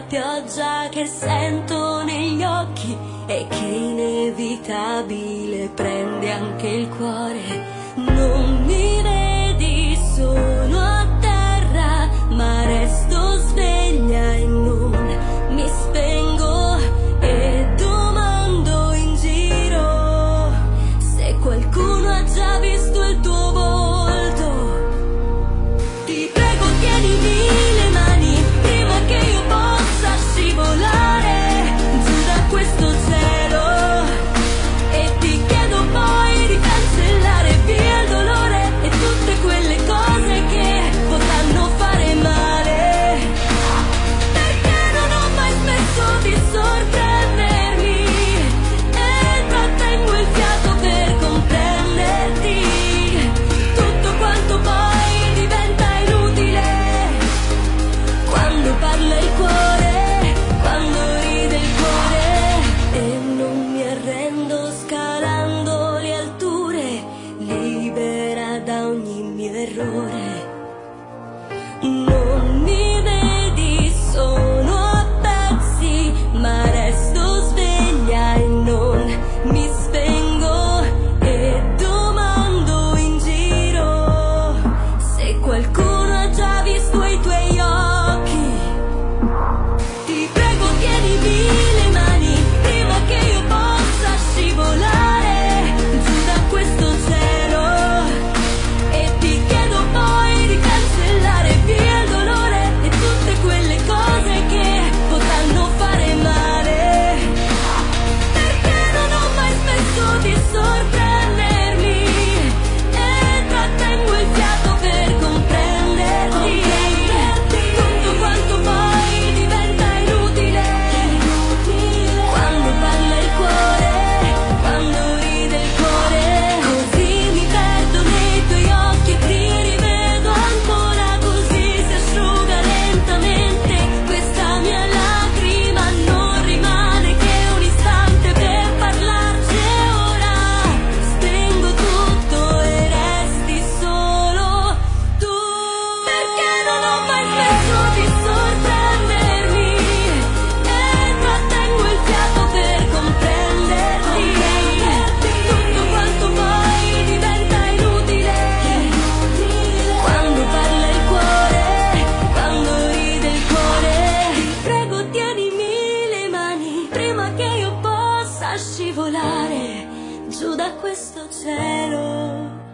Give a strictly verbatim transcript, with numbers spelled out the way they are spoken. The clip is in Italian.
pioggia che sento negli occhi e che inevitabile prende anche il cuore. Non mi vedi, sono a terra, ma resto sveglia e non mi spengo e domando in giro se qualcuno ha già visto il tuo volto. Ti prego, tienimi le mani prima che io possa scivolare giù da questo cielo, e ti chiedo poi di cancellare via il dolore e tutte quelle cose che potranno fare male, perché non ho mai smesso di sorprendermi e trattengo il fiato per comprenderti. Tutto quanto poi diventa inutile quando parla il cuore, quando ride il cuore, e non mi arrendo scalando le alture, libera da ogni mio errore. Non mi vedi, sono a pezzi, ma resto sveglia e non mi spengo e domando in giro se qualcuno ha già visto i tuoi occhi. Ti prego, tienimi le mani prima che io possa scivolare giù da questo cielo, e ti chiedo poi di cancellare via il dolore e tutte quelle cose che potranno fare male, perché non ho mai smesso di sorprendermi e trattengo il fiato per comprenderti. Tutto quanto poi diventa inutile quando parla il cuore, quando ride il cuore. Così mi perdo nei tuoi occhi e ti rivedo ancora, così si asciuga lentamente questa mia lacrima. Non rimane che un istante per parlarci e ora spengo tutto e resti solo tu, perché non ho mai smesso di sorprendermi e trattengo il fiato per comprenderti. Tutto quanto poi diventa inutile quando parla il cuore, quando ride il cuore. Ti prego, tienimi le mani prima che io possa scivolare giù da questo cielo.